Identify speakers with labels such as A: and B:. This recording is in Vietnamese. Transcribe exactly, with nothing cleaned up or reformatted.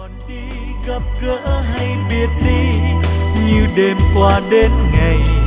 A: còn đi gặp gỡ hay biệt ly như đêm qua đến ngày